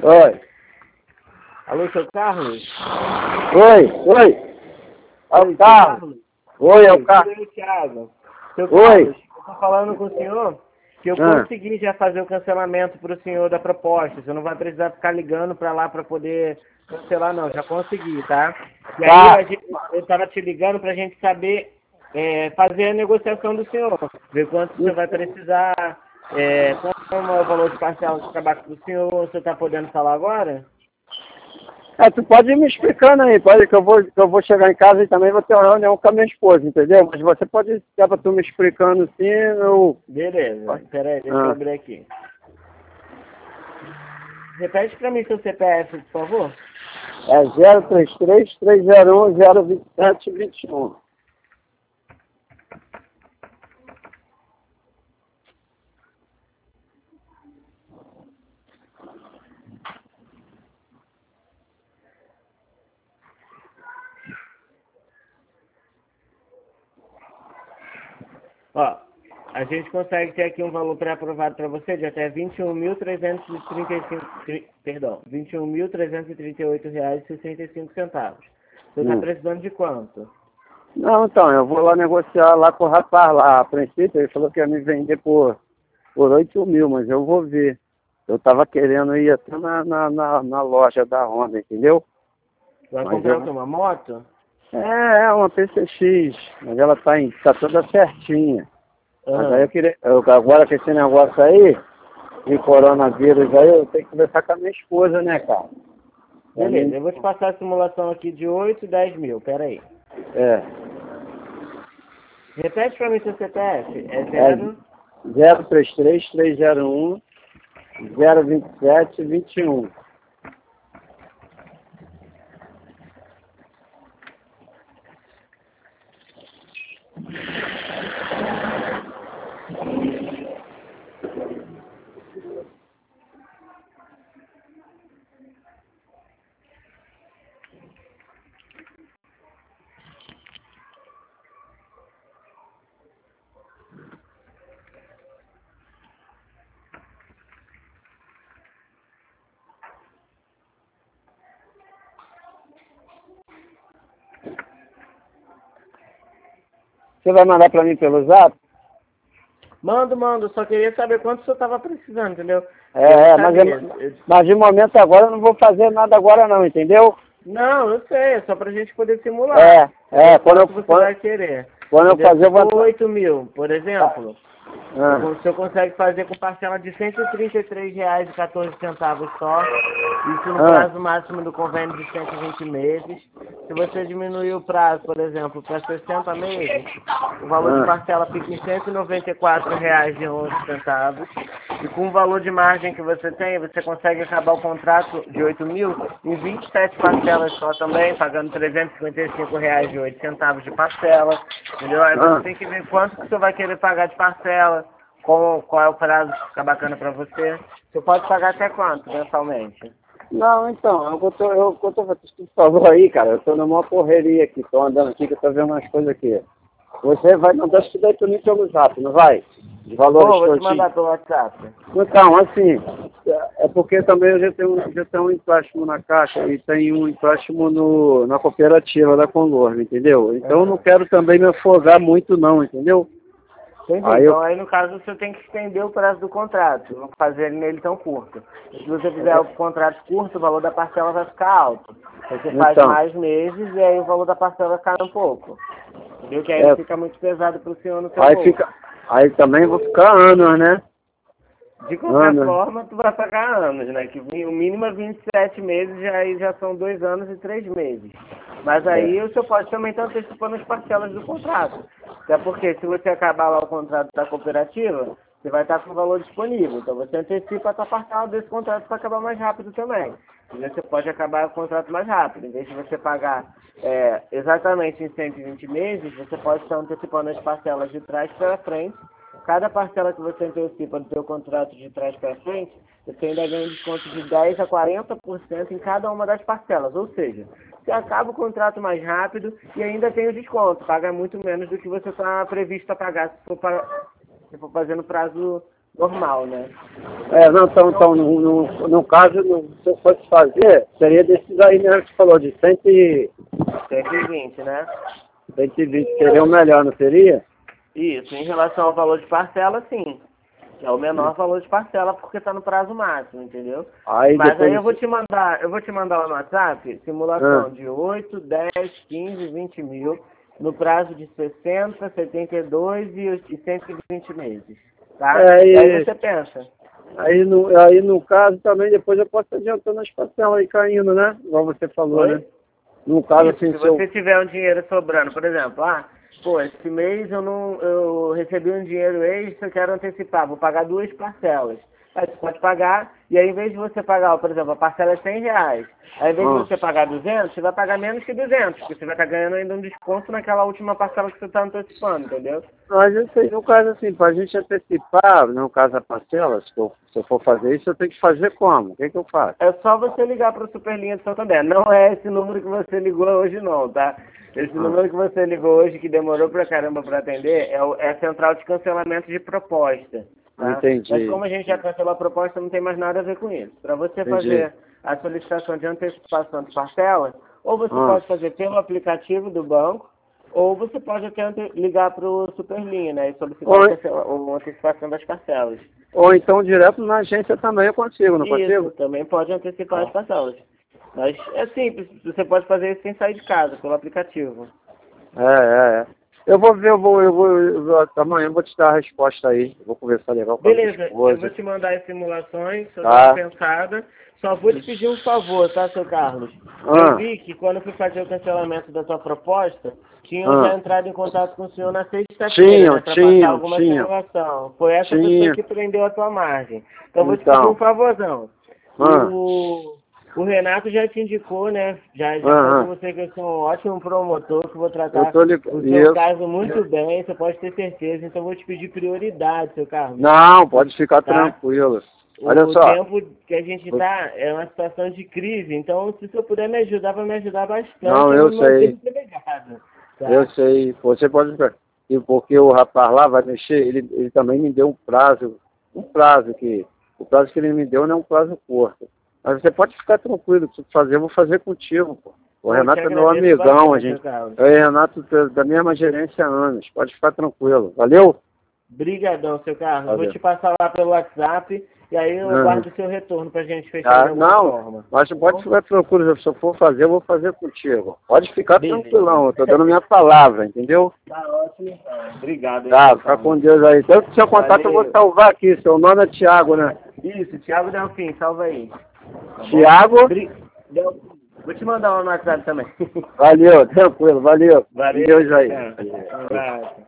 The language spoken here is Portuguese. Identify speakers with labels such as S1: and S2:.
S1: Oi.
S2: Alô, seu Carlos?
S1: Oi. É
S2: Oi,
S1: o Carlos. Oi, é o Carlos.
S2: Oi, Thiago. Seu
S1: Oi.
S2: Carlos, eu tô falando com o senhor que eu
S1: Ah.
S2: consegui já fazer o cancelamento para o senhor da proposta. Você não vai precisar ficar ligando para lá para poder cancelar, não. Já consegui, tá? E
S1: Tá.
S2: aí eu estava te ligando para a gente saber fazer a negociação do senhor. Ver quanto você vai precisar, como é o valor de parcela de tabaco do senhor. Você está podendo falar agora?
S1: Tu pode ir me explicando aí, pode que eu vou chegar em casa e também vou ter uma reunião com a minha esposa, entendeu? Mas você pode, já pra tu me explicando assim, eu...
S2: Beleza. Peraí, deixa eu abrir aqui. Repete para mim seu CPF, por favor.
S1: É 033-301-027-21.
S2: Ó, a gente consegue ter aqui um valor pré-aprovado para você de até R$ 21.338,65. Você está precisando de quanto?
S1: Não, então, eu vou lá negociar lá com o rapaz lá. A princípio, ele falou que ia me vender por 8 mil, mas eu vou ver. Eu tava querendo ir até na loja da Honda, entendeu?
S2: Vai
S1: Mas
S2: comprar o quê? Uma moto?
S1: É uma PCX, mas ela tá toda certinha. Mas aí agora com esse negócio aí, de coronavírus aí, eu tenho que conversar com a minha esposa, né, cara?
S2: Beleza, eu vou te passar a simulação aqui de 8 e 10 mil, peraí. Repete pra mim seu CPF, é
S1: 033-301-027-21. Você vai mandar pra mim pelo zap?
S2: Mando, só queria saber quanto o senhor estava precisando, entendeu?
S1: Mas de momento agora eu não vou fazer nada agora não, entendeu?
S2: Não, eu sei, é só pra gente poder simular.
S1: Quando
S2: você vai querer.
S1: Quando eu fazer, eu vou...
S2: 8 mil, por exemplo, o senhor consegue fazer com parcela de R$ 133,14 só, isso no prazo máximo do convênio de 120 meses. Se você diminuir o prazo, por exemplo, para 60 meses, o valor de parcela fica em R$ 194,11. E com o valor de margem que você tem, você consegue acabar o contrato de 8 mil em 27 parcelas só também, pagando R$ 355,08 de parcela. Entendeu? Aí você tem que ver quanto que você vai querer pagar de parcela, qual é o prazo que fica bacana para você. Você pode pagar até quanto mensalmente?
S1: Não, então, você falou aí, cara, eu tô na maior correria aqui, tô andando aqui, que eu tô vendo umas coisas aqui. Você vai mandar isso daí pra mim pelo zap, não vai? De valores
S2: vou te mandar pelo WhatsApp.
S1: Então, assim, é porque também eu já tenho um empréstimo na Caixa e tem um empréstimo na cooperativa da Conlor, entendeu? Então eu não quero também me afogar muito não, entendeu?
S2: Entendi. Então aí no caso você tem que estender o prazo do contrato, não fazer nele tão curto. E se você fizer o contrato curto, o valor da parcela vai ficar alto. Você faz mais meses e aí o valor da parcela cai um pouco. Entendeu? Que aí fica muito pesado pro senhor no seu bolso.
S1: Aí também vou ficar anos, né?
S2: De qualquer forma, tu vai pagar anos, né? Que o mínimo é 27 meses, aí já são 2 anos e 3 meses. Mas aí o senhor pode também estar antecipando as parcelas do contrato. Até porque se você acabar lá o contrato da cooperativa, você vai estar com o valor disponível. Então você antecipa a sua parcela desse contrato para acabar mais rápido também. E você pode acabar o contrato mais rápido. Em vez de você pagar exatamente em 120 meses, você pode estar antecipando as parcelas de trás para frente. Cada parcela que você antecipa do seu contrato de trás para frente, você ainda ganha um desconto de 10% a 40% em cada uma das parcelas. Ou seja, você acaba o contrato mais rápido e ainda tem o desconto. Paga muito menos do que você está previsto a pagar se for fazer no prazo normal, né?
S1: Não, então no caso, se eu fosse fazer, seria desses aí mesmo que você falou, de
S2: 120, né?
S1: 120, seria o melhor, não seria?
S2: Isso, em relação ao valor de parcela, sim. É o menor valor de parcela porque está no prazo máximo, entendeu? Mas aí eu vou te mandar lá no WhatsApp simulação de 8, 10, 15, 20 mil no prazo de 60, 72 e 120 meses. Tá? Aí você pensa.
S1: Aí no caso também depois eu posso estar adiantando as parcelas aí caindo, né? Igual você falou,
S2: Oi?
S1: né? No caso,
S2: Isso,
S1: assim,
S2: se você tiver um dinheiro sobrando, por exemplo, esse mês eu recebi um dinheiro extra, eu quero antecipar, vou pagar 2 parcelas. Aí você pode pagar, e aí em vez de você pagar, por exemplo, a parcela é R$100, aí em vez de você pagar 200, você vai pagar menos que 200, porque você vai estar ganhando ainda um desconto naquela última parcela que você está antecipando, entendeu?
S1: Mas eu sei, no caso assim, para a gente antecipar, no caso a parcela, se eu for fazer isso, eu tenho que fazer como? O que eu faço?
S2: É só você ligar para o Superlinha de Santander. Não é esse número que você ligou hoje não, tá? Esse número que você ligou hoje, que demorou pra caramba para atender, é a central de cancelamento de proposta. Tá?
S1: Entendi.
S2: Mas como a gente já cancelou a proposta, não tem mais nada a ver com isso. Para você fazer a solicitação de antecipação de parcela, ou você pode fazer pelo aplicativo do banco, ou você pode até ligar para o Superlinha, né? E solicitar a antecipação das parcelas.
S1: Ou então direto na agência também eu consigo, não consigo?
S2: Isso, também pode antecipar as parcelas. Mas é simples, você pode fazer isso sem sair de casa, pelo aplicativo.
S1: Eu vou ver, amanhã eu vou te dar a resposta aí. Vou conversar legal com a minha esposa.
S2: Beleza, eu vou te mandar as simulações, só dar uma pensada. Só vou te pedir um favor, tá, seu Carlos? Eu vi que quando eu fui fazer o cancelamento da sua proposta, tinham já entrado em contato com o senhor na sexta-feira, né, para passar alguma simulação. Foi essa pessoa que prendeu a tua margem. Então vou te pedir um favorzão. O Renato já te indicou, né? Já falou com você que eu sou um ótimo promotor, que vou tratar o seu caso muito bem, você pode ter certeza. Então vou te pedir prioridade, seu Carlos.
S1: Não, pode ficar tranquilo. Olha só.
S2: O tempo que a gente está é uma situação de crise, então se você puder me ajudar, vai me ajudar bastante.
S1: Não, eu sei.
S2: Tá?
S1: Eu sei. Você pode ficar. E porque o rapaz lá vai mexer, ele também me deu um prazo que o prazo que ele me deu não é um prazo curto. Mas você pode ficar tranquilo, se fazer, eu vou fazer contigo, pô. O Renato é meu amigão, a gente. Renato da mesma gerência há anos. Pode ficar tranquilo. Valeu?
S2: Brigadão, seu Carlos. Vou te passar lá pelo WhatsApp e aí eu guardo o seu retorno pra gente fechar de alguma forma.
S1: Mas pode ficar tranquilo, se eu for fazer, eu vou fazer contigo. Pode ficar tranquilão, eu tô dando minha palavra, entendeu?
S2: Tá ótimo, então. Obrigado.
S1: Tá, fica com Deus aí. Tanto seu contato eu vou salvar aqui, seu nome é Thiago, né?
S2: Isso, Thiago Delfim, salva aí.
S1: Thiago?
S2: Vou te mandar um no WhatsApp também.
S1: Valeu, tranquilo, valeu.
S2: Valeu.
S1: Deus aí.
S2: Um abraço.